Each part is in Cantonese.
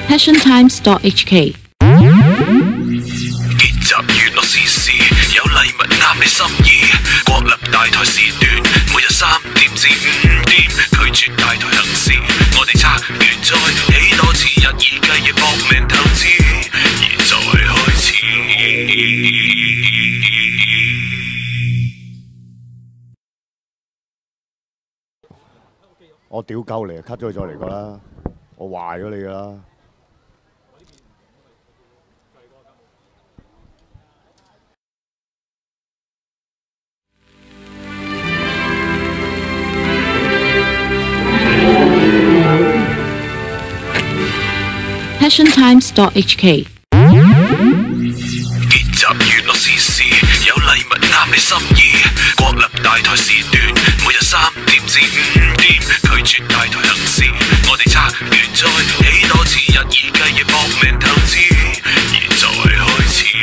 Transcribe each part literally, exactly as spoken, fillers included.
passion times dot h k。 結集娛樂時事，有禮物啱你心意。國立大台時段，每日三點至五點，拒絕大台行事。我哋拆完再起多次，日以繼夜搏命投資。現在開始。 我屌鳩你啊 ，cut 咗佢再嚟過啦，我壞咗你噶啦。 passion times dot h k。 結集娛樂時事，有禮物啱你心意。國立大台時段，每日三點至五點，拒絕大台行事。我哋拆完再起多次，日以繼夜搏命投資。現在開始。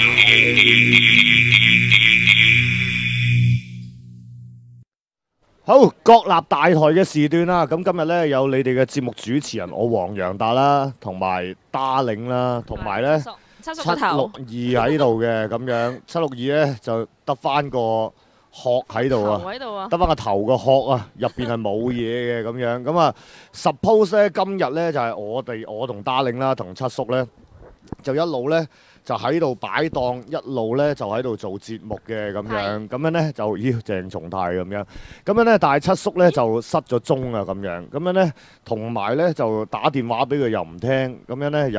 好，國立大台嘅時段啦，咁今日咧有你哋嘅節目主持人我黃洋達啦，同埋Darling啦，同埋咧七叔七六二喺度嘅咁樣，七六二咧就得翻個殼喺度啊，得翻個頭個殼啊，入邊係冇嘢嘅咁樣，咁啊 suppose 咧今日咧就係我哋我同Darling啦，同七叔咧就一路咧。就喺度擺檔，一路咧就喺度做節目嘅咁樣，咁樣咧就咦鄭松泰咁樣，咁樣咧但係七叔咧就失咗蹤啊咁樣，咁樣咧同埋咧就打電話俾佢又唔聽，咁樣咧又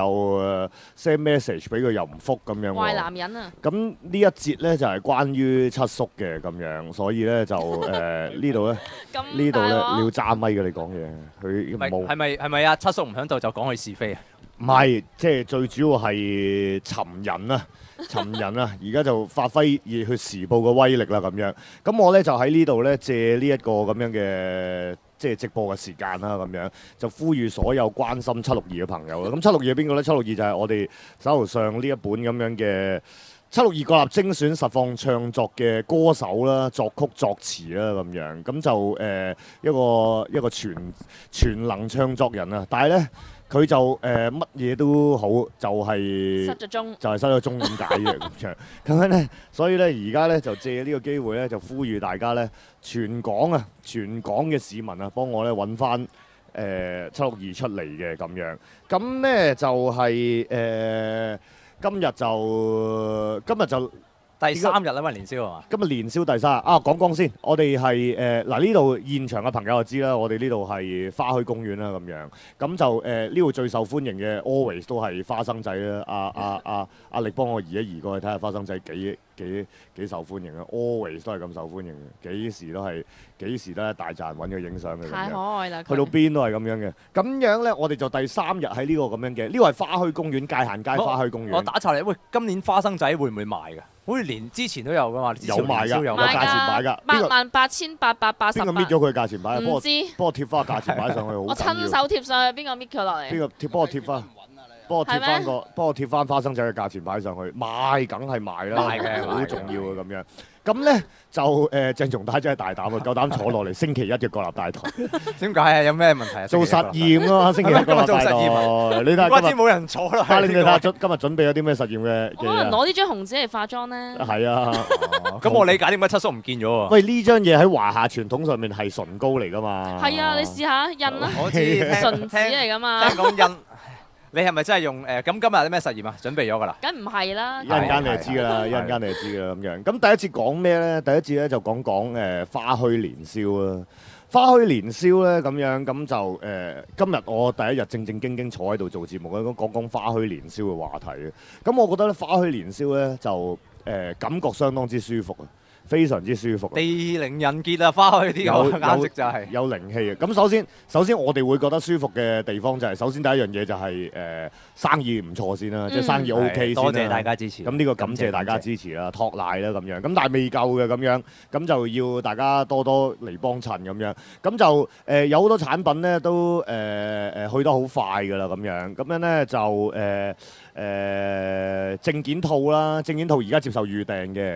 send message 俾佢又唔覆咁樣。 壞男人啊！ 咁呢一節咧就係關於七叔嘅咁樣，所以咧就誒呢度咧呢度咧你要揸咪嘅你講嘢，佢冇係咪係咪啊？七叔唔響度就講佢是非啊？ 唔係，即係最主要係尋人啊！尋人啊！而家就發揮熱血時報嘅威力啦咁樣。咁我咧就喺呢度咧借呢一個咁樣嘅即係直播嘅時間啦咁樣，就呼籲所有關心七六二嘅朋友啦。咁七六二係邊個咧？七六二就係我哋手頭上呢一本咁樣嘅七六二國立精選實況唱作嘅歌手啦、作曲作詞啦咁樣。咁就誒、呃、一個一個全全能唱作人啊！但係咧。佢就誒乜嘢都好，就係、是、 失咗蹤， 就係失咗蹤咁解嘅咁樣。咁樣咧，所以咧而家咧就借呢個機會咧，就呼籲大家咧，全港啊，全港嘅市民啊，幫我咧揾翻誒七六二出嚟嘅咁樣。咁咧就係、是、誒、呃、今日就今日就。 第三日啦嘛，年宵係嘛？ 今日年宵第三日啊，講講先。我哋係誒嗱呢度現場嘅朋友就知啦，我哋呢度係花墟公園啦咁樣。咁就誒呢度最受歡迎嘅 always 都係花生仔啦。阿阿阿阿力幫我移一移過去睇下花生仔幾幾幾受歡迎啊 ！always 都係咁受歡迎嘅，幾時都係幾時都係大賺揾佢影相嘅。 太可愛啦！ 去到邊都係咁樣嘅。咁樣咧，我哋就第三日喺呢個咁樣嘅，呢個係花墟公園界限街花墟公園。 我，我打岔你，喂，今年花生仔會唔會賣㗎？好似年之前都有㗎嘛， 有賣㗎，有價錢擺㗎， 八萬八千八百八十八。 邊個搣咗佢價錢擺？ 唔知， 幫我貼翻個價錢擺上去好。 我親手貼上去，邊個搣佢落嚟？ 邊個貼？幫我貼翻。幫我貼翻個，幫我貼翻花生仔嘅價錢擺上去，賣梗係賣啦， 賣嘅好重要嘅咁樣。咁咧就誒鄭松泰真係大膽啊，夠膽坐落嚟星期一嘅國立大台。 點解啊？有咩問題啊？ 做實驗咯，星期一國立大台。你睇下今日冇人坐啦。 但係你睇下今日準備咗啲咩實驗嘅？ 可能攞呢張紅紙嚟化妝咧。 係啊， 咁我理解點解七叔唔見咗喎？ 喂，呢張嘢喺華夏傳統上面係唇膏嚟㗎嘛？ 係啊，你試下印啦。 我知唇紙嚟㗎嘛。 聽講印。你係咪真係用誒？咁今日有啲咩實驗啊？準備咗㗎啦？ 梗唔係啦。 一陣間你就知㗎啦，一陣間你就知㗎啦咁樣。咁第一節講咩咧？第一節咧就講講誒花墟年宵啦。花墟年宵咧咁樣，咁就誒、呃、今日我第一日正正經經坐喺度做節目咧，咁講講花墟年宵嘅話題嘅。咁我覺得咧花墟年宵咧就誒、呃、感覺相當之舒服啊！非常之舒服。 地靈人傑啊，花墟啲個顏色就係有靈氣嘅。咁首先，首先我哋會覺得舒服嘅地方就係，首先第一樣嘢就係誒生意唔錯先啦，即係生意 O K 先啦。 多謝大家支持。 咁呢個感謝大家支持啦，托賴啦咁樣。咁但係未夠嘅咁樣，咁就要大家多多嚟幫襯咁樣。咁就誒有好多產品咧都誒誒去得好快㗎啦咁樣。咁樣咧就誒誒證件套啦，證件套而家接受預訂嘅。咁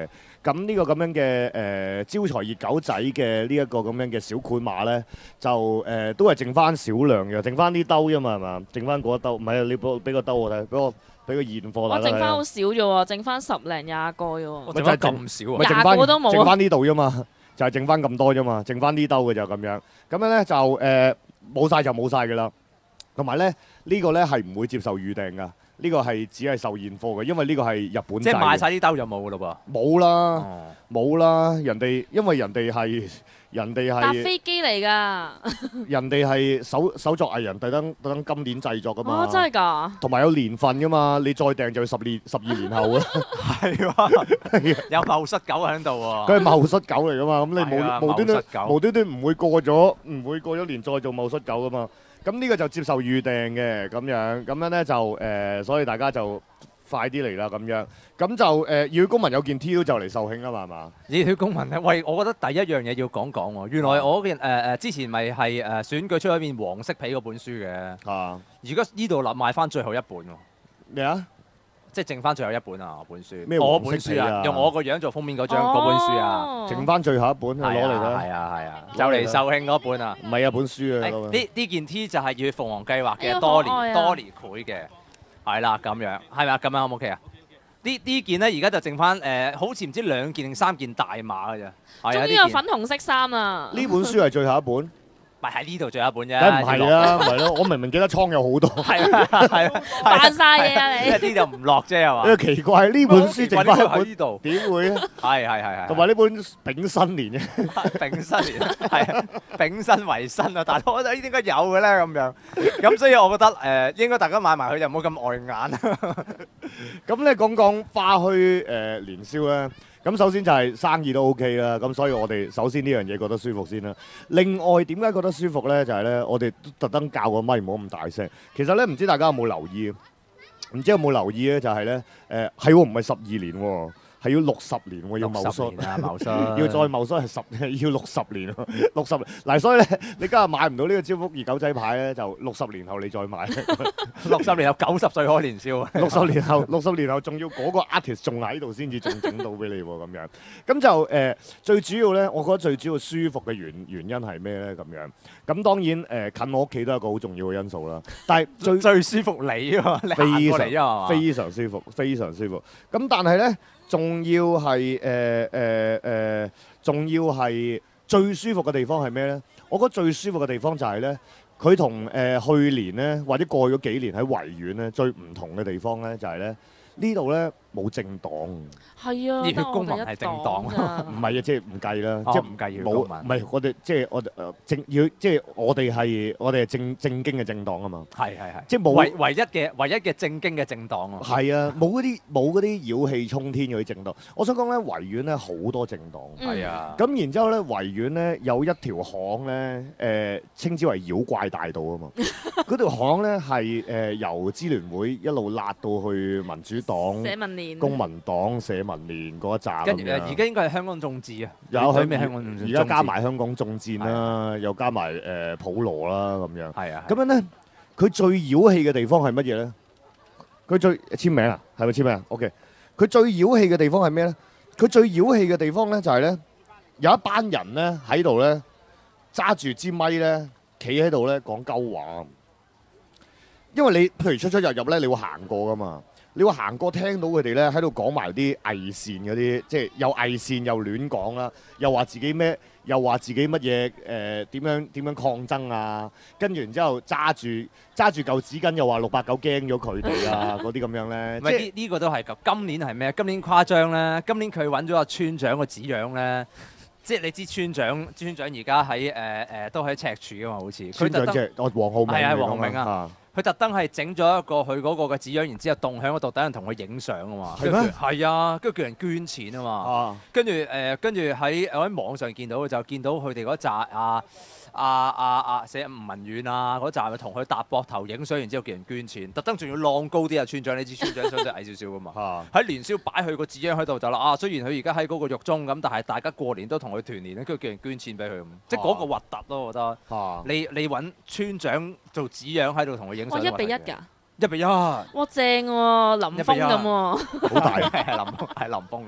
咁呢個咁樣嘅誒招財熱狗仔嘅呢一個咁樣嘅小款馬咧，就誒、呃、都係剩翻少量嘅，剩翻啲兜啫嘛，係嘛？剩翻嗰一兜，唔係啊！你俾俾個兜我睇，俾個俾個現貨我大家睇。 剩翻好少啫喎，剩翻十零廿個啫喎。 我剩翻咁少啊！ 咪剩廿個翻都冇啊剩翻呢度啫嘛，就係剩翻咁多啫嘛，剩翻呢兜嘅就咁樣。咁樣咧就誒冇晒就冇晒㗎啦。同埋咧呢個咧係唔會接受預訂㗎。呢個係只係售現貨嘅，因為呢個係日本製嘅。 即係買晒啲兜就冇㗎咯噃。 冇啦， 哦冇啦，人哋因為人哋係人哋搭係飛機嚟㗎。 人哋係手手作藝人，特登特登今年製作㗎嘛。 哦，真係㗎。 同埋有年份㗎嘛，你再訂就要十年十二年後啦。 係喎，有貿失狗喺度喎。 佢係貿失狗嚟㗎嘛，咁你係啊無無端端貿失狗無端端唔會過咗唔會過咗年再做貿失狗㗎嘛。咁呢個就接受預訂嘅咁樣，咁樣咧就誒、呃，所以大家就快啲嚟啦咁樣。咁就誒，熱血公民有件 T 都就嚟售罄啦嘛，係嘛？ 熱血公民咧，喂，我覺得第一樣嘢要講講喎。原來我件誒誒之前咪係誒選舉出咗一面黃色皮嗰本書嘅。 啊！ 而家呢度立賣翻最後一本喎。 咩啊？ 即係剩翻最後一本啊！本書， 咩我黃色皮啊本書啊，用我個樣做封面嗰張嗰本書啊， 哦剩翻最後一本，攞嚟係啦。 啊係啊，就嚟售罄嗰本啊！ 唔係啊，本書啊。 誒呢呢件 T 就係熱血鳳凰計劃嘅哎呀多可愛啊年多年繪嘅，係啦咁樣，係咪啊？咁樣 O 唔 OK 啊？呢呢件咧而家就剩翻誒，好似唔知兩件定三件大碼嘅啫。係啊， 終於有呢件粉紅色衫啦。 呢本書係最後一本， 咪喺呢度最後一本啫。 梗係唔係啦，唔係咯，我明明記得倉有好多。 係啊係啊， 扮晒嘢啊你一啲就唔落啫係嘛？ 呢個奇怪，呢本書剩翻一喺本， 呢度， 點會啊？ 係係係係。 同埋呢本丙申年嘅， 丙申年係啊，丙申為新啊，大佬，我覺得應該有嘅咧咁樣。咁所以我覺得誒、呃，應該大家買埋佢就唔好咁礙眼。 咁咧講講花墟誒、呃、年宵咧，咁首先就係生意都 OK 啦，咁所以我哋首先呢樣嘢覺得舒服先啦。另外點解覺得舒服咧？就係、是、咧，我哋特登教個咪唔好咁大聲。其實咧，唔知大家有冇留意？唔知有冇留意咧？就係、是、咧，誒係喎，唔係十二年喎。係要六十年喎，要貿縮啊，貿縮要再貿縮係十要六十年喎，六十年嗱，所以咧你今日買唔到呢個招福熱狗仔牌咧，就六十年後你再買。 六十年有九十歲開年宵啊！ 六十年後，六十年後仲要嗰個 artist 仲喺度先至仲整到俾你喎咁樣。咁就誒、呃、最主要咧，我覺得最主要舒服嘅原原因係咩咧？咁樣咁當然誒、呃、近我屋企都係一個好重要嘅因素啦。但係最最舒服你啊，你行過嚟啊嘛， 非常舒服，非常舒服。咁但係咧。仲要係誒誒誒，仲要係最舒服嘅地方係咩咧？我覺得最舒服嘅地方就係咧，佢同誒去年咧，或者過咗幾年喺維園咧，最唔同嘅地方咧，就係咧呢度咧冇政黨。 係啊， 熱血公民係政黨啊。 唔係啊，即係唔計啦， 哦即係唔計熱血冇， 公民唔係我哋即係我哋誒正要，即係我哋係我哋係正正經嘅政黨啊嘛。 係係係， 即係冇唯唯一嘅唯一嘅正經嘅政黨啊！ 係啊，冇嗰啲冇嗰啲妖氣沖天嗰啲政黨。我想講咧，維園咧好多政黨。 嗯係啊， 咁然之後咧，維園咧有一條巷咧，誒、呃、稱之為妖怪大道啊嘛。嗰條巷咧係誒由支聯會一路辣到去民主黨、 社民連、 公民黨、社民連嗰一紮跟住誒咁樣而家應該係香港眾志啊， 有佢香咩香港眾志而家加埋香港眾戰啦， 係又加埋誒、呃、普羅啦咁樣。 係啊， 咁樣咧，佢最妖氣嘅地方係乜嘢咧？佢最簽名啊，係咪簽名啊 ？OK，佢最妖氣嘅地方係咩咧？佢最妖氣嘅地方咧就係咧，有一班人咧喺度咧揸住支咪咧，企喺度咧講鳩話。因為你譬如出出入入咧，你會行過噶嘛，你會行過聽到佢哋咧喺度講埋啲偽善嗰啲，即係又偽善又亂講啦，又話自己咩，又話自己乜嘢誒點樣點樣抗爭啊，跟住然之後揸住揸住嚿紙巾又話六八九驚咗佢哋啊嗰啲咁樣咧， 唔係呢呢個都係咁。今年係咩？今年誇張咧，今年佢揾咗個村長個紙樣咧。即係你知村長，村長而家喺誒誒都喺赤柱噶嘛，好似佢特登即係我黃浩明係啊嚟講黃浩明啊啊， 佢特登係整咗一個佢嗰個嘅紙樣，然之後棟喺嗰度等人同佢影相啊嘛。 係咩跟住係啊，跟住叫人捐錢啊嘛。 啊跟住誒，跟住喺我喺網上見到就見到佢哋嗰扎啊啊啊啊寫吳文遠啊嗰扎咪同佢搭膊頭影相，然之後叫人捐錢，特登仲要浪高啲啊村長，你知村長相對矮少少噶嘛。 啊喺年宵擺佢個紙樣喺度就啦啊，雖然佢而家喺嗰個獄中咁，但係大家過年都同佢團年咧，跟住叫人捐錢俾佢咁，即係嗰個核突咯，我覺得。 啊！ 你你揾村長做紙樣喺度同佢影哇相， 一比一㗎， 一比一， 哇正喎，林峰咁喎。 好大係林峰係林峰咁。 好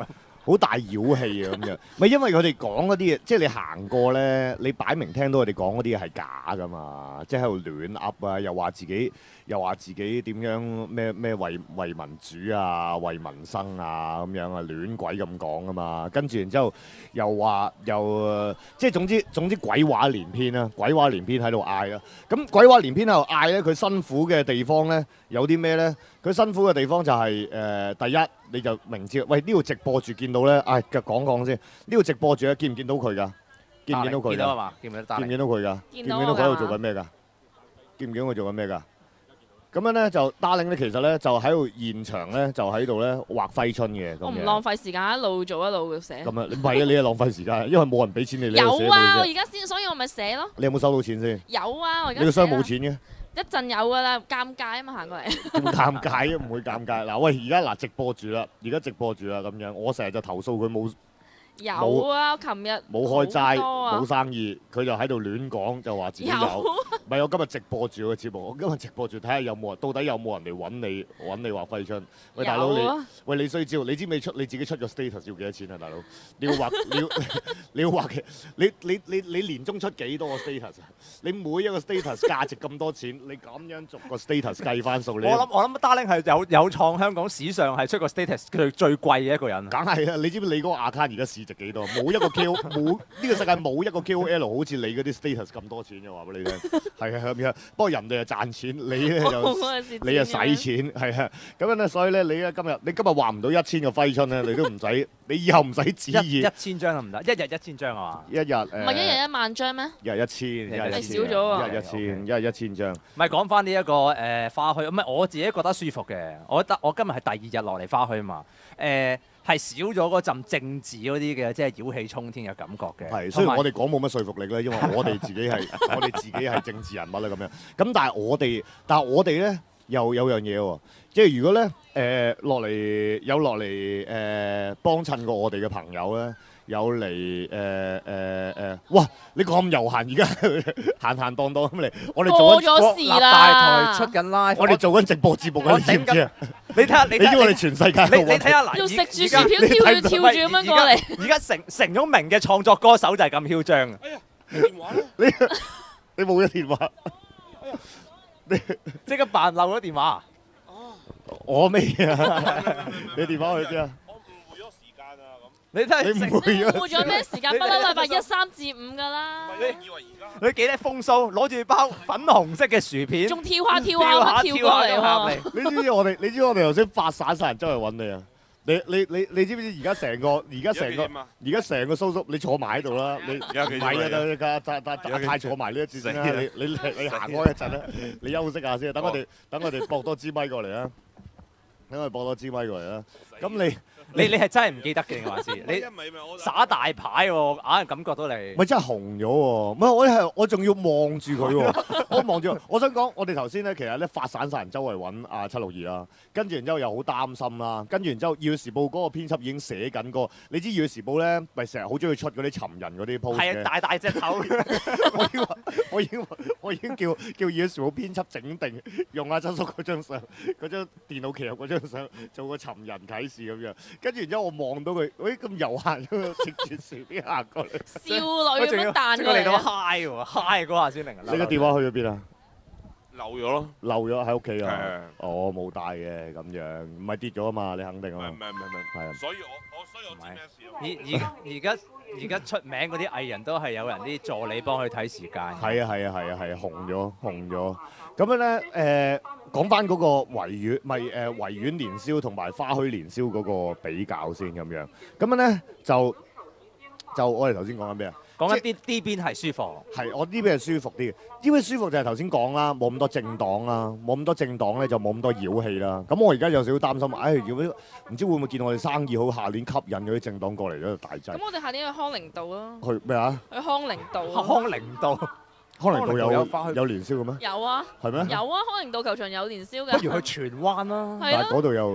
好大妖氣啊咁樣。咪因為佢哋講嗰啲嘢，即係你行過咧，你擺明聽到佢哋講嗰啲嘢係假噶嘛，即係喺度亂噏啊，又話自己又話自己點樣咩咩為為民主啊，為民生啊咁樣啊，亂鬼咁講啊嘛。跟住然之後又話又即係總之總之鬼話連篇啦，鬼話連篇喺度嗌啊。咁鬼話連篇喺度嗌咧，佢辛苦嘅地方咧有啲咩咧？佢辛苦嘅地方就係、是、誒、呃、第一你就明知，喂呢度直播住見到咧，唉、哎，講講先，呢度直播住咧，見唔見到佢㗎？見唔見到佢㗎？見到啊嘛，見唔見到？見唔見到佢㗎？見唔見到佢喺度做緊咩㗎？見唔見到佢做緊咩㗎？咁樣咧就 Darling 咧，其實咧就喺度現場咧，就喺度咧畫揮春嘅。 我唔浪費時間，一路做一路寫。咁啊，唔係啊，你係浪費時間，因為冇人俾錢你。 有啊，我而家先，所以我咪寫咯。 你有冇收到錢先？ 有啊，我而家。 你個箱冇錢嘅？ 一陣有㗎啦，尷尬啊嘛，行過嚟。 咁尷尬啊，唔會尷尬。嗱，喂，而家嗱直播住啦，而家直播住啦，咁樣我成日就投訴佢冇。 有啊，琴日冇開齋，冇生意，佢就喺度亂講，就話自己有。唔係我今日直播住個節目，我今日直播住睇下有冇人，到底有冇人嚟揾你揾你畫揮春。喂，大佬你，喂你需知，你知唔知出你自己出個 status 要幾多錢啊，大佬？你要畫你要你要畫嘅，你你你你年終出幾多個 status 啊？你每一個 status 價值咁多錢，你咁樣逐個 status 計翻數，你我諗我諗 Darling 係有有創香港史上係出個 status 最最貴嘅一個人。 梗係啦，你知唔知你嗰個 account 而家市值幾多？冇一個 K O 冇呢個世界冇一個 K O L 好似你嗰啲 status 咁多錢嘅話俾你聽，係啊咁樣。不過人哋係賺錢，你咧就你又使錢，係啊咁樣咧。所以咧，你咧今日你今日畫唔到一千個揮春咧，你都唔使，你以後唔使旨意。 一千張都唔得，一日一千張啊嘛。 一日誒。 唔係一日一萬張咩？ 一日一千，一日一千。 少咗啊！ 一日一千，一日一千張。 唔係講翻呢一個誒花墟，唔係我自己覺得舒服嘅。我覺得我今日係第二日落嚟花墟嘛，誒。係少咗嗰陣政治嗰啲嘅，即係妖氣沖天嘅感覺嘅。 係，雖然我哋講冇乜說服力咧，因為我哋自己係我哋自己係政治人物啦咁樣。咁但係我哋，但係我哋咧又有樣嘢喎，即係如果咧誒落嚟有落嚟誒幫襯過我哋嘅朋友咧。有嚟誒誒誒，哇！你咁悠閒，而家閒閒蕩蕩咁嚟，我哋做緊國立大台出緊 live， 我哋做緊直播節目，你知唔知啊？ 你睇下，你知我哋全世界， 你你睇下嗱， 要食住薯條跳住跳住咁樣過嚟。 而家成成咗名嘅創作歌手就係咁囂張。 哎呀，電話咧？ 你你冇咗電話？ 你即刻扮漏咗電話。 哦， 我未啊？你電話去邊啊？ 你真係你誤會咗， 誤會咗咩時間？不嬲禮拜一三至五㗎啦。 你以為而家？ 你幾叻風騷，攞住包粉紅色嘅薯片， 仲跳下跳下咁跳過嚟喎。 你知唔知我哋？你知唔知我哋頭先發散晒人周圍揾你啊？你你你你知唔知而家成個而家成個而家成個蘇叔，你坐埋喺度啦。你唔係啊，得得得太坐埋呢一節先啦。你你你行開一陣啦，你休息下先。等我哋等我哋駁多支咪過嚟啊！等我哋駁多支咪過嚟啦。咁你？ 你你係真係唔記得嘅定還是你耍大牌喎？硬係感覺到你咪真係紅咗喎！唔係我係我仲要望住佢喎，我望住。我想講，我哋頭先咧其實咧發散晒人周圍揾阿七六二啦，跟住然之後又好擔心啦，跟住然之後《要時報》嗰個編輯已經寫緊個，你知《要時報》咧咪成日好中意出嗰啲尋人嗰啲 post 嘅。 係啊，大大隻頭。 我已經我已經我已經叫叫《要時報》編輯整定，用阿七叔嗰張相，嗰張電腦騎入嗰張相做個尋人啟事咁樣。跟住然之後我望到佢，喂咁悠閒咁樣食住薯片行過嚟， 少女咁樣彈過嚟， 嚟到 high 喎 high 嗰下先嚟。 你個電話去咗邊啊？ 漏咗咯， 漏咗喺屋企啊！ 係哦，冇帶嘅咁樣，唔係跌咗啊嘛？你肯定啊嘛？ 唔係唔係唔係， 係啊。 所以我我所以我知咩事咯。 而而而家而家出名嗰啲藝人都係有人啲助理幫佢睇時間。 係啊係啊係啊係啊，紅咗紅咗。咁樣咧誒，講翻嗰個維園，咪誒維園年宵同埋花墟年宵嗰個比較先咁樣。咁樣咧就就我哋頭先講緊咩啊？ 講緊啲呢邊係舒服， 係我呢邊係舒服啲嘅。呢邊舒服就係頭先講啦，冇咁多政黨啦，冇咁多政黨咧就冇咁多妖氣啦。咁我而家有少少擔心，唉、哎，如果唔知會唔會見我哋生意好，下年吸引嗰啲政黨過嚟嗰度大劑。 咁我哋下年去康寧道咯。 去咩啊？ 去康寧道。 康寧道， 康寧道有有有年宵嘅咩？ 有啊。 係咩？ 有啊，康寧道球場有年宵㗎。 不如去荃灣啦。 但係嗰度又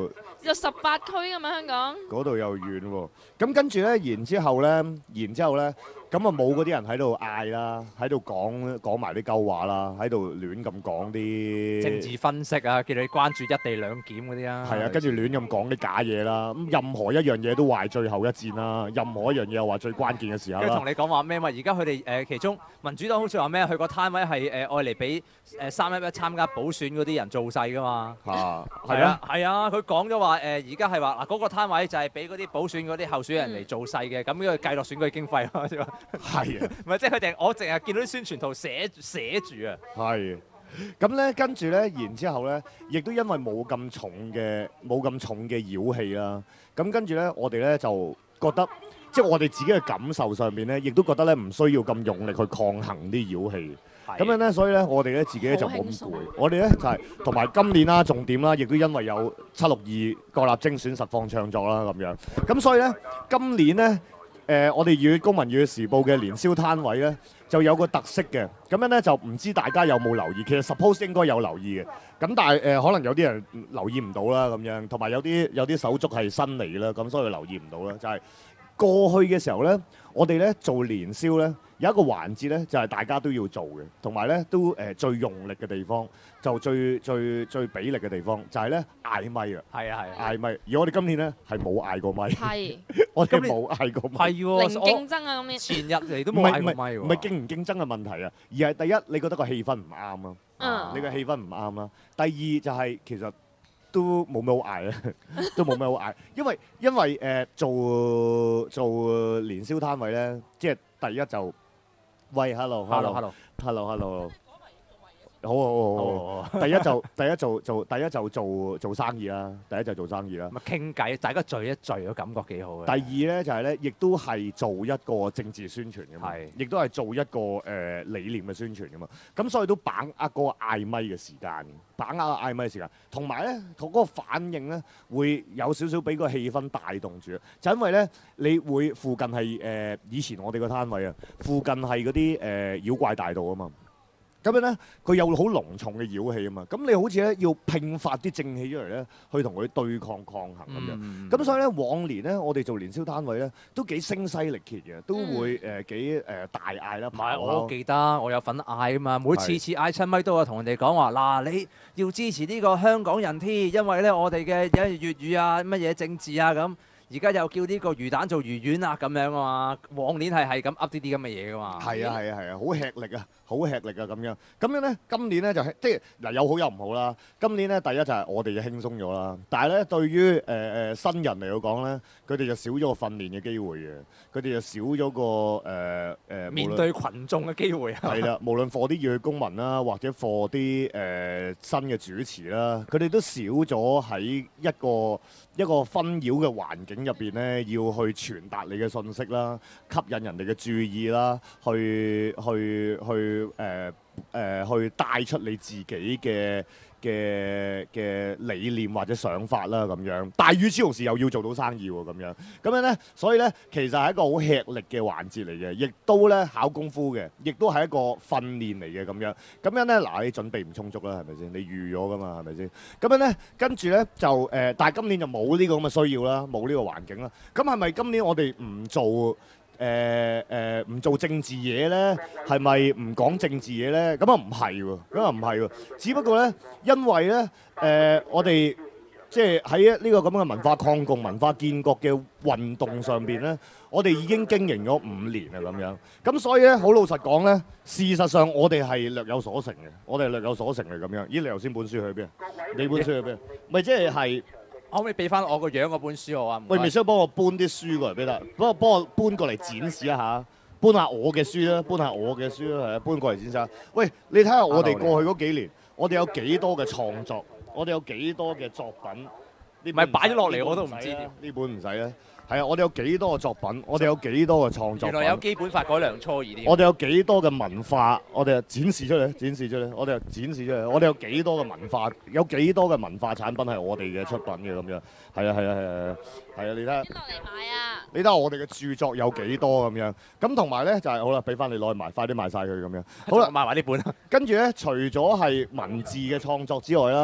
有十八區咁嘛香港。 嗰度又遠喎。咁跟住咧，然之後咧，然之後咧。咁啊冇嗰啲人喺度嗌啦，喺度講講埋啲鳩話啦，喺度亂咁講啲政治分析啊，叫你關注一地兩檢嗰啲啊。 係啊，跟住亂咁講啲假嘢啦。咁任何一樣嘢都話最後一戰啦，任何一樣嘢又話最關鍵嘅時候啦。 跟住同你講話咩嘛？而家佢哋誒其中民主黨好似話咩？佢個攤位係誒愛嚟俾誒三一一參加補選嗰啲人做勢噶嘛。 嚇係啊係啊，佢講咗話誒，而家係話嗱嗰個攤位就係俾嗰啲補選嗰啲候選人嚟做勢嘅，咁呢個計落選舉經費咯， 係啊， 唔係即係佢哋，我淨係見到啲宣傳圖寫寫住啊。 係。咁咧，跟住咧，然之後咧，亦都因為冇咁重嘅冇咁重嘅妖氣啦。咁跟住咧，我哋咧就覺得，即係我哋自己嘅感受上面咧，亦都覺得咧唔需要咁用力去抗衡啲妖氣。咁樣咧，所以咧，我哋咧自己咧就冇咁攰。我哋咧就係同埋今年啦，重點啦，亦都因為有七六二國立精選實況唱作啦咁樣。咁所以咧，今年咧。誒、呃，我哋《粵公民粵時報》嘅年宵攤位咧，就有個特色嘅，咁樣咧就唔知大家有冇留意，其實 suppose 應該有留意嘅，咁但係誒、呃、可能有啲人留意唔到啦，咁樣，同埋有啲有啲手足係新嚟啦，咁所以留意唔到啦，就係、是、過去嘅時候咧，我哋咧做年宵咧有一個環節咧，就係、是、大家都要做嘅，同埋咧都誒、呃、最用力嘅地方，就最最最俾力嘅地方，就係咧嗌咪啊！ 係啊係啊！ 嗌咪，而我哋今年咧係冇嗌過咪。 係。 我哋冇嗌過咪。 係喎， 零競爭啊咁樣。 前日嚟都冇嗌過咪喎。 唔係競唔競爭嘅問題啊，而係第一你覺得個氣氛唔啱啊。 嗯。 你個氣氛唔啱啦。第二就係其實都冇咩好嗌啊，都冇咩好嗌，因為因為誒、呃、做做年宵攤位咧，即係第一就喂 hello，hello，hello，hello，hello。好好好好，第一就第一就做第一就做做生意啦，第一就做生意啦。 咪傾偈，大家聚一聚，個感覺幾好嘅。 第二咧就係咧，亦都係做一個政治宣傳嘅嘛，亦都係做一個誒、呃、理念嘅宣傳嘅嘛。咁所以都把握嗰個嗌咪嘅時間，把握嗌咪嘅時間，同埋咧同嗰個反應咧會有少少俾個氣氛帶動住，就因為咧你會附近係誒、呃、以前我哋個攤位啊，附近係嗰啲誒妖怪大道啊嘛。咁樣咧，佢有好濃重嘅妖氣啊嘛，咁你好似咧要拼發啲正氣出嚟咧，去同佢對抗抗衡咁樣。咁、嗯、所以咧，往年咧，我哋做年宵攤位咧，都幾聲嘶力竭嘅，都會誒、呃、幾誒、呃、大嗌啦。唔係， 我都記得，我有份嗌啊嘛，每次次嗌親咪都有同人哋講話，嗱你要支持呢個香港人添，因為咧我哋嘅有粵語啊，乜嘢政治啊咁。而家又叫呢個魚蛋做魚丸啊咁樣啊嘛，往年係係咁噏啲啲咁嘅嘢噶嘛。係啊係啊係啊，好吃力啊，好吃力啊咁樣。咁樣咧，今年咧就係即係嗱有好有唔好啦。今年咧第一就係我哋就輕鬆咗啦，但係咧對於誒誒、呃、新人嚟講咧，佢哋就少咗個訓練嘅機會嘅，佢哋就少咗個誒誒、呃呃、面對群眾嘅機會啊。係啦，無論課啲粵公民啦，或者課啲誒新嘅主持啦，佢哋都少咗喺一個一個紛擾嘅環境入邊咧，要去傳達你嘅信息啦，吸引人哋嘅注意啦，去去去誒誒、呃呃、去帶出你自己嘅嘅嘅理念或者想法啦咁樣。但係與此同時又要做到生意喎咁樣，咁樣咧，所以咧其實係一個好吃力嘅環節嚟嘅，亦都咧考功夫嘅，亦都係一個訓練嚟嘅咁樣。咁樣咧嗱，你準備唔充足啦，係咪先？你預咗噶嘛，係咪先？咁樣咧，跟住咧就誒、呃，但係今年就冇呢個咁嘅需要啦，冇呢個環境啦。咁係咪今年我哋唔做？誒誒唔做政治嘢咧，係咪唔講政治嘢咧？咁啊唔係喎，咁啊唔係喎。只不過咧，因為咧誒、呃，我哋即係喺呢個咁嘅文化抗共、文化建國嘅運動上邊咧，我哋已經經營咗五年啦咁樣。咁所以咧，好老實講咧，事實上我哋係略有所成嘅，我哋係略有所成嘅咁樣。咦？你頭先本書去邊？你本書去邊？咪即係係。 可唔可以俾翻我個樣嗰本書我啊？ 喂，未需要幫我搬啲書過嚟俾得，幫我幫我搬過嚟展示一下，搬下我嘅書啦，搬下我嘅書啦，係啊，搬過嚟展示下。喂，你睇下我哋過去嗰幾年，我哋有幾多嘅創作，我哋有幾多嘅作品， 唔係擺咗落嚟我都唔知點。 呢本唔使啦。係啊，我哋有幾多個作品，我哋有幾多個創作。 原來有基本法改良初二啲。 我哋有幾多嘅文化，我哋展示出嚟，展示出嚟，我哋展示出嚟。我哋有幾多嘅文化，有幾多嘅文化產品係我哋嘅出品嘅咁樣。係啊係啊係啊係啊！你睇下。邊落嚟買啊？你睇下我哋嘅著作有幾多咁樣。咁同埋咧就係、是、好啦，俾翻你攞去賣，快啲賣晒佢咁樣。好啦， 賣埋呢本。 跟住咧，除咗係文字嘅創作之外啦，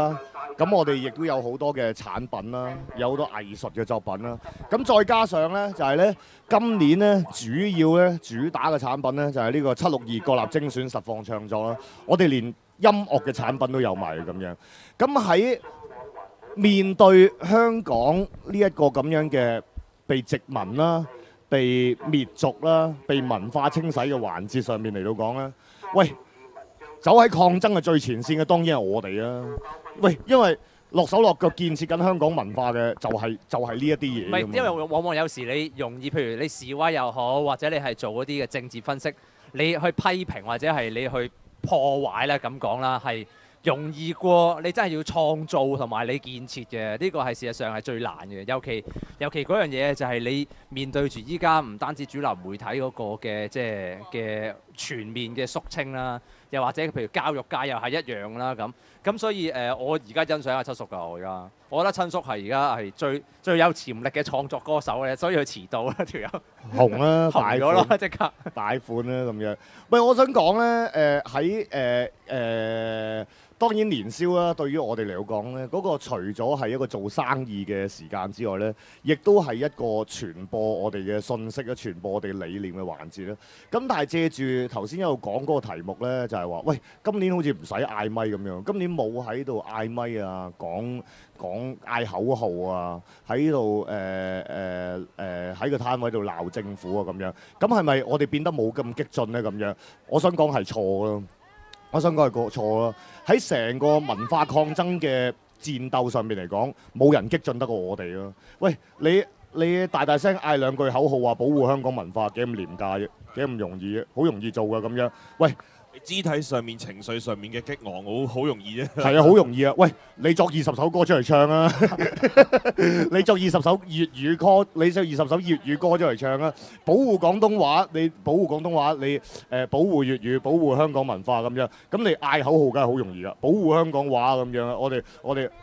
咁我哋亦都有好多嘅產品啦，有好多藝術嘅作品啦。咁再加上咧，就係咧今年咧主要咧主打嘅產品咧，就係呢個七六二國立精選實況唱作啦。我哋連音樂嘅產品都有埋咁樣。咁喺面對香港呢一個咁樣嘅被殖民啦、被滅族啦、被文化清洗嘅環節上面嚟到講咧，喂！走喺抗爭嘅最前線嘅當然係我哋啦。喂，因為落手落腳建設緊香港文化嘅就係、就係呢一啲嘢。 唔係，因為往往有時你容易，譬如你示威又好，或者你係做嗰啲嘅政治分析，你去批評或者係你去破壞咧，咁講啦，係容易過你真係要創造同埋你建設嘅。呢個係事實上係最難嘅。尤其尤其嗰樣嘢就係你面對住依家唔單止主流媒體嗰個嘅即係嘅全面嘅肅清啦。又或者譬如教育界又係一樣啦咁，咁所以誒、呃，我而家欣賞阿七叔㗎，我而家，我覺得親叔係而家係最最有潛力嘅創作歌手咧，所以佢遲到啦條友， 紅啦， 紅咗咯，即刻大款啦咁樣。喂，我想講咧，誒喺誒誒。當然年宵啦，對於我哋嚟講咧，嗰、那個除咗係一個做生意嘅時間之外咧，亦都係一個傳播我哋嘅信息咧、傳播我哋理念嘅環節咧。咁但係借住頭先一路講嗰個題目咧，就係、是、話，喂，今年好似唔使嗌咪咁樣，今年冇喺度嗌咪啊，講講嗌口號啊，喺度誒誒誒喺個攤位度鬧政府啊咁樣。咁係咪我哋變得冇咁激進咧？咁樣，我想講係錯咯。我想講係個錯咯，喺成個文化抗爭嘅戰鬥上面嚟講，冇人激進得過我哋咯。喂，你你大大聲嗌兩句口號話保護香港文化，幾咁廉價啫，幾咁容易，好容易做㗎咁樣。喂， 肢體上面、情緒上面嘅激昂，好好容易啫。 係啊，好容易啊！喂，你作二十首歌出嚟唱啊！你作二十首粵語歌，你作二十首粵語歌出嚟唱啊！保護廣東話，你保護廣東話，你誒、呃、保護粵語，保護香港文化咁樣。咁你嗌口號梗係好容易噶，保護香港話咁樣。我哋我哋，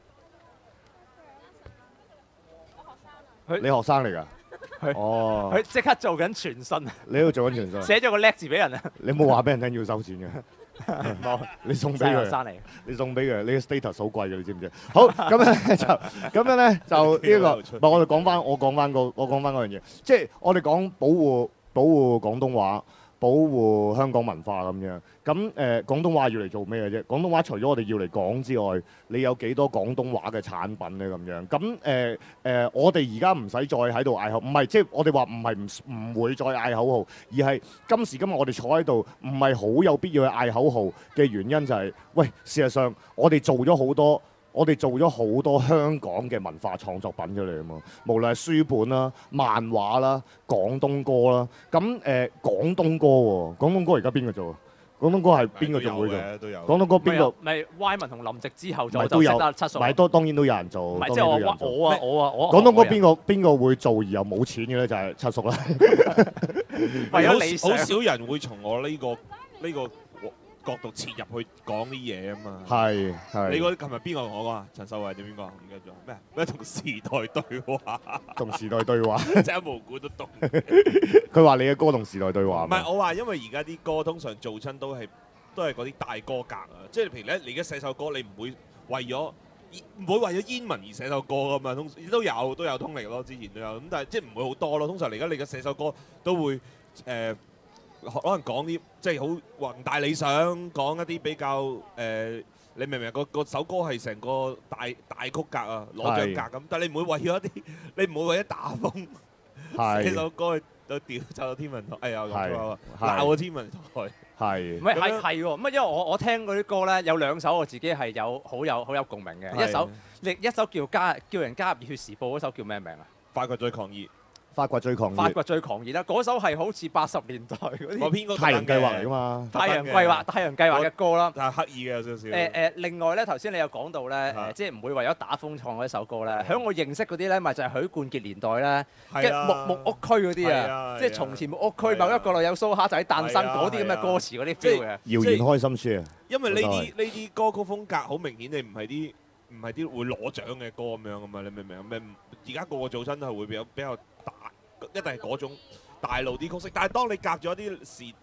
你學生嚟㗎？哦， 佢即刻做緊傳訊， 你喺度做緊傳訊， 寫咗個叻字俾人啊！ 你冇話俾人聽要收錢嘅。冇，你送俾佢， 嚟， 你送俾佢，你嘅 status 好貴嘅，你知唔知？好，咁樣咧就，咁樣咧就呢、呢個，唔係我哋講翻，我講翻個，我講翻嗰樣嘢，即係我哋講保護保護廣東話，保護香港文化咁樣。咁誒、呃、廣東話要嚟做咩嘅啫？廣東話除咗我哋要嚟講之外，你有幾多廣東話嘅產品咧？咁樣咁誒誒，我哋而家唔使再喺度嗌口，唔係即係我哋話唔係唔唔會再嗌口號，而係今時今日我哋坐喺度，唔係好有必要去嗌口號嘅原因就係、是，喂，事實上我哋做咗好多。我哋做咗好多香港嘅文化創作品出嚟啊嘛，無論係書本啦、漫畫啦、廣東歌啦，咁誒、呃、廣東歌喎，廣東歌而家邊個做？廣東歌係邊個仲會做？廣東歌邊個？ 咪 Y 文同林夕之後就就識得七叔。 咪都當然都有人做。 唔係即係我我啊我啊我。 廣東歌邊個邊個會做而又冇錢嘅咧？就係七叔啦。 為咗理想， 好少人會從我呢個呢個角度切入去講啲嘢啊嘛。係係。你嗰琴日邊個同我講啊？陳秀慧定邊個？唔記得咗咩？咩同時代對話？同時代對話。即係無估都懂。佢話你嘅歌同時代對話。唔係我話，因為而家啲歌通常做親都係都係嗰啲大歌格啊。即係譬如咧，你而家寫首歌，你唔會為咗唔會為咗煙民而寫首歌噶嘛。通都有都有通力咯，之前都有咁，但係即係唔會好多咯。通常而家你嘅寫首歌都會誒。呃可能講啲即係好宏大理想，講一啲比較誒、呃，你明唔明？個個首歌係成個大大曲格啊，攞獎格咁。但係你唔會為咗一啲，你唔會為咗打風，寫首歌去到屌走到天文台，哎呀咁樣鬧個天文台。係。唔係係係喎，咁啊因為我我聽嗰啲歌咧，有兩首我自己係有好有好有共鳴嘅，一首另一首叫加叫人加入熱血時報嗰首叫咩名啊？法國最狂熱。發掘最狂熱，發掘最狂熱啦！嗰首係好似八十年代嗰啲，我編嗰太陽計劃嚟㗎嘛，太陽計劃、太陽計劃嘅歌啦，但係刻意嘅有少少。誒誒，另外咧，頭先你有講到咧，誒，即係唔會為咗打風創嗰首歌咧。喺我認識嗰啲咧，咪就係許冠傑年代咧，嘅木木屋區嗰啲啊，即係從前木屋區某一個內有蘇蝦仔誕生嗰啲咁嘅歌詞嗰啲 feel 嘅。謠言開心書啊！因為呢啲呢啲歌曲風格好明顯，你唔係啲唔係啲會攞獎嘅歌咁樣㗎嘛？你明唔明啊？咩？而家個個做親都係會比較比較大，一定係嗰種大路啲曲式。但係當你隔咗啲時，你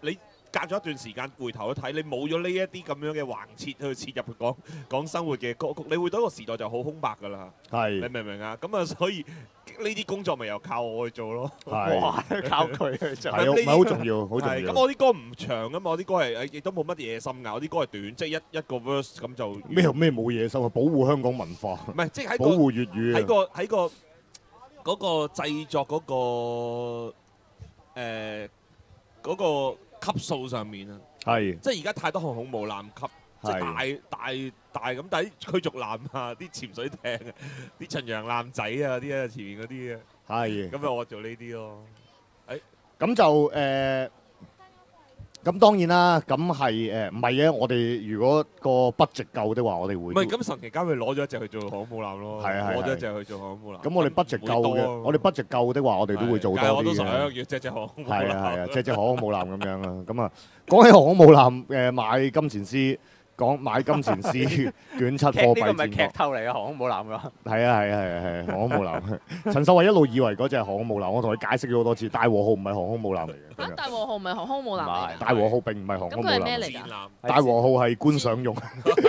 隔咗一段時間回頭去睇，你冇咗呢一啲咁樣嘅橫切去切入去講講生活嘅歌曲，你會到一個時代就好空白㗎啦。係，你明唔明啊？咁啊，所以呢啲工作咪又靠我去做咯。係， 靠佢去做。 係，唔係好重要，好重要。 咁我啲歌唔長㗎嘛，我啲歌係亦都冇乜野心㗎，我啲歌係短，即係一一個 verse 咁就。 咩咩冇野心啊？保護香港文化。 唔係，即係喺保護粵語。 喺個喺個嗰個製作嗰個誒嗰個級數上面啊。係，即係而家太多航空母艦級，即係大大大咁，但係啲驅逐艦啊、啲潛水艇啊、啲巡洋艦仔啊啲啊，前面嗰啲啊，係，咁啊我做呢啲咯。誒，咁就誒， 咁當然啦，咁係誒唔係嘅，我哋如果個 budget 夠的話，我哋會。 唔係，咁神奇交咪攞咗一隻去做航空母艦咯， 係係攞咗一隻去做航空母艦。 咁我哋 budget 夠嘅，我哋 budget 夠的話，我哋都會做多啲嘅。 我都想要隻隻航空母艦。 係啊係啊，隻隻航空母艦咁樣啊，咁啊，講起航空母艦誒買金錢獅。講買金錢獅卷七貨幣戰國， 呢個咪劇透嚟嘅航空母艦㗎。 係啊係啊係啊係航空母艦。陳秀慧一路以為嗰隻係航空母艦，我同佢解釋咗好多次，大和號唔係航空母艦嚟嘅。 嚇，大和號唔係航空母艦嚟嘅。 大和號並唔係航空母艦。 咁佢係咩嚟㗎？ 大和號係觀賞用，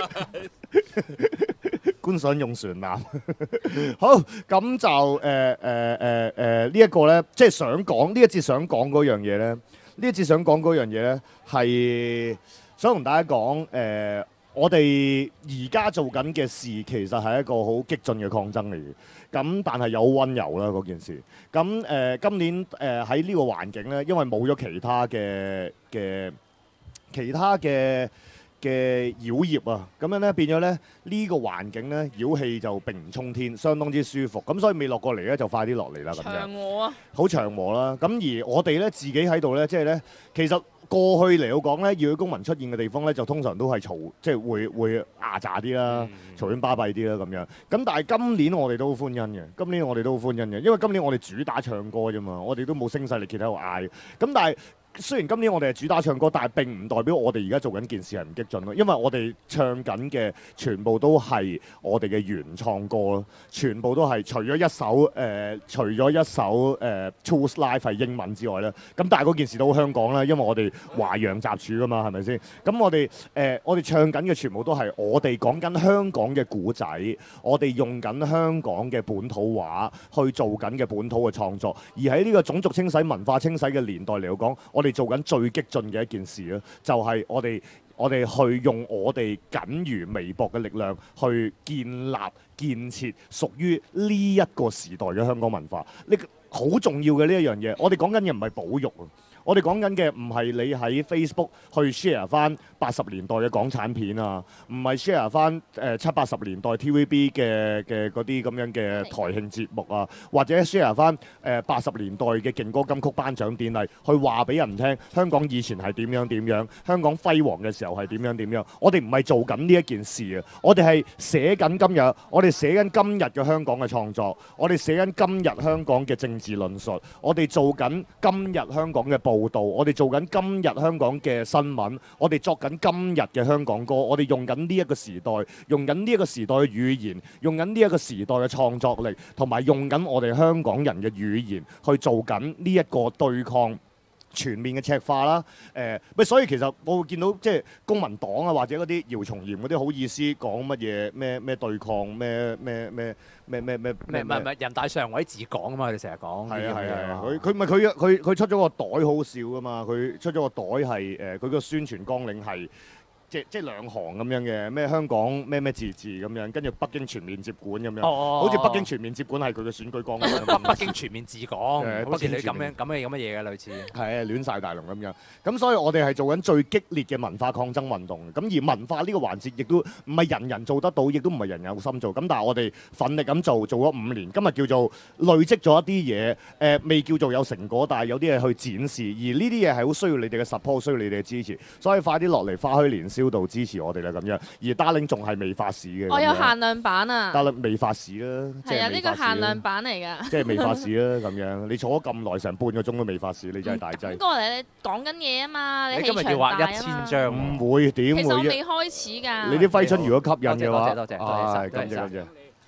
觀賞用船艦。好，咁就誒誒誒誒呢一個咧，即係想講呢一節想講嗰樣嘢咧，呢一節想講嗰樣嘢咧係。想同大家講，誒、呃，我哋而家做緊嘅事其實係一個好激進嘅抗爭嚟嘅，咁但係有溫柔啦嗰件事。咁誒、呃，今年誒喺呢個環境咧，因為冇咗其他嘅嘅其他嘅嘅妖孽啊，咁樣咧變咗咧呢、呢個環境咧妖氣就並唔沖天，相當之舒服。咁所以未落過嚟咧，就快啲落嚟啦。咁樣長和啊， 好長和啦。咁而我哋咧自己喺度咧，即係咧其實。過去嚟到講咧，要公民出現嘅地方咧，就通常都係嘈，即係會會牙炸啲啦，嘈喧巴閉啲啦咁樣。咁但係今年我哋都好歡欣嘅，今年我哋都好歡欣嘅，因為今年我哋主打唱歌啫嘛，我哋都冇聲勢力竭喺度嗌。咁但係雖然今年我哋係主打唱歌，但係並唔代表我哋而家做緊件事係唔激進咯，因為我哋唱緊嘅全部都係我哋嘅原創歌咯，全部都係除咗一首誒、呃，除咗一首誒、呃《Choose Life》係英文之外咧，咁但係嗰件事都好香港啦，因為我哋華洋雜處噶嘛，係咪先？咁我哋誒、呃，我哋唱緊嘅全部都係我哋講緊香港嘅古仔，我哋用緊香港嘅本土話去做緊嘅本土嘅創作，而喺呢個種族清洗、文化清洗嘅年代嚟講，我哋做緊最激進嘅一件事咧，就係、是、我哋我哋去用我哋僅餘微薄嘅力量去建立、建設屬於呢一個時代嘅香港文化。呢個好重要嘅呢一樣嘢，我哋講緊嘅唔係保育啊。我哋講緊嘅唔係你喺 Facebook 去 share 翻八十年代嘅港產片啊，唔係 share 翻誒七八十年代 T V B 嘅嘅嗰啲咁樣嘅台慶節目啊，或者 share 翻誒八十年代嘅勁歌金曲頒獎典禮，去話俾人聽香港以前係點樣點樣，香港輝煌嘅時候係點樣點樣。我哋唔係做緊呢一件事啊，我哋係寫緊今日，我哋寫緊今日嘅香港嘅創作，我哋寫緊今日香港嘅政治論述，我哋做緊今日香港嘅報道，我哋做緊今日香港嘅新聞，我哋作緊今日嘅香港歌，我哋用緊呢一個時代，用緊呢一個時代嘅語言，用緊呢一個時代嘅創作力，同埋用緊我哋香港人嘅語言去做緊呢一個對抗全面嘅赤化啦。誒，咪所以其實我會見到即係公民黨啊，或者嗰啲姚松炎嗰啲好意思講乜嘢咩咩對抗咩咩咩咩咩咩咩唔係唔係人大常委治港啊嘛，佢哋成日講。 係啊係啊，佢佢咪佢佢佢出咗個袋好笑噶嘛，佢出咗個袋係誒佢個宣傳綱領係。即即兩行咁樣嘅，咩香港咩咩自治咁樣，跟住北京全面接管咁樣， 哦、 好似北京全面接管係佢嘅選舉綱領。 北京全面治港， 誒好似你咁樣咁嘅咁嘅嘢嘅類似。 係啊，亂晒大龍咁樣。咁所以我哋係做緊最激烈嘅文化抗爭運動。咁而文化呢個環節亦都唔係人人做得到，亦都唔係人人有心做。咁但係我哋奮力咁做，做咗五年，今日叫做累積咗一啲嘢，誒、呃、未叫做有成果，但係有啲嘢去展示。而呢啲嘢係好需要你哋嘅 support，需要你哋嘅支持。所以快啲落嚟花墟年宵度支持我哋啦咁樣。而 Darling 仲係未發市嘅。 我有限量版啊。 Darling 未發市啦。 係啊，呢個限量版嚟㗎。 即係未發市啦咁樣。你坐咗咁耐，成半個鐘都未發市，你真係大劑。 咁過嚟你講緊嘢啊嘛，你今日要畫一千張， 唔會點會？ 其實我未開始㗎。 你啲揮春如果吸引嘅話， 多謝多謝多謝， 咁啫咁啫。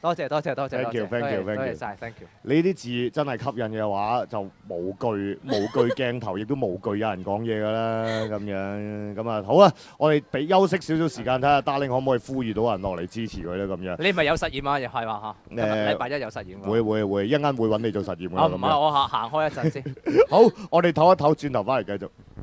多謝多謝多謝 thank you，thank you，thank you， 多謝晒 thank you。 你啲字真係吸引嘅話，就無懼無懼鏡頭，亦都無懼有人講嘢㗎啦，咁樣咁啊好啊！我哋俾休息少少時間，睇下 Darling 可唔可以呼籲到人落嚟支持佢咧，咁樣。 你咪有實驗啊？又係話嚇？誒，禮拜一有實驗。會會會，一陣間會揾你做實驗㗎。 啊唔係，我行行開一陣先。 好，我哋唞一唞，轉頭翻嚟繼續。